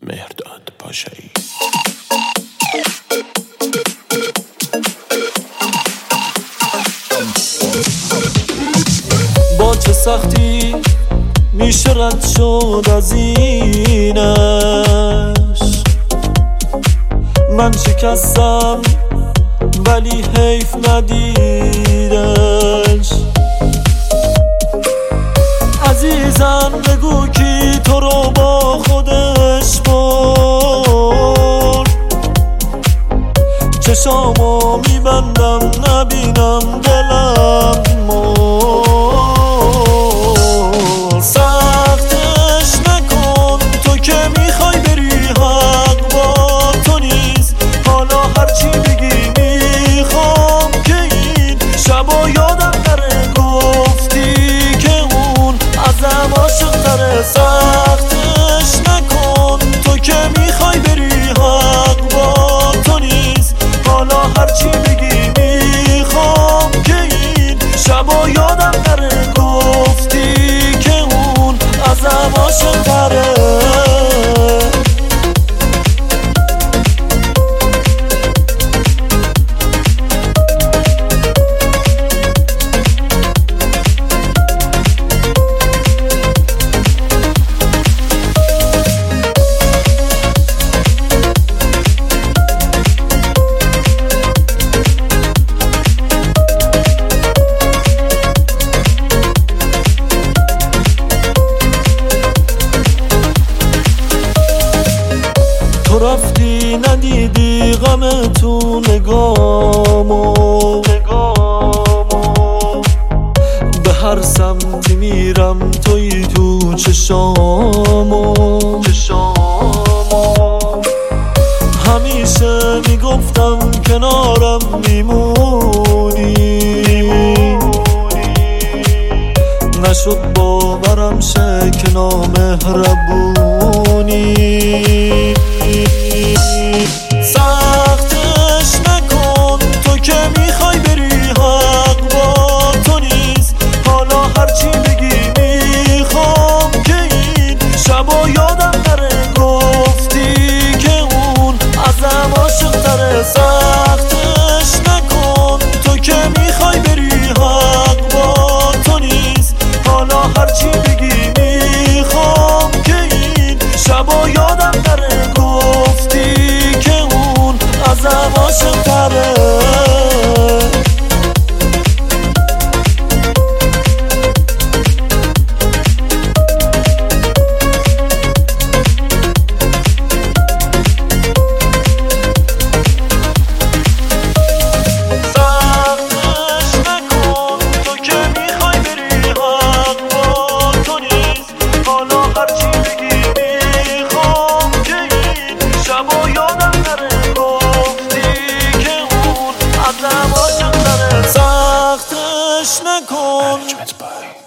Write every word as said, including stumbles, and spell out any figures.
مهرداد پاشایی. با چه سختی میشه رد شد از اینش، من شکستم ولی حیف ندیدش. عزیزم بگو کی تو رو با خودش برد، چشامو میبندم نبینم دلم مرد. سختش نکن تو که میخوای بری، حق با تو نیست. حالا هرچی بگی میخوام که این شبا یادم نره گفتی که اون ازم عاشق تره. سختش نکن تو که میخوای بری، حق با تو نیست. حالا هرچی بگی میخوام که این شبا یادم نره گفتی که اون ازم عاشق تره. تو رفتی ندیدی غم تو نگامو، به هر سمتی میرم توی تو چشامو. همیشه میگفتم کنارم میمونی، نشد باورم شه که نامهربونی. سختش نکن تو که میخوای بری، حق با تو نیست. حالا هرچی بگی میخوام که این شبا یادم نره گفتی که اون ازم عاشق تره. سختش نکن تو که میخوای بری، حق با تو نیست. حالا هرچی بگی میخوام که این شبا یادم نره گفتی که اون ازم عاشق تره. Management by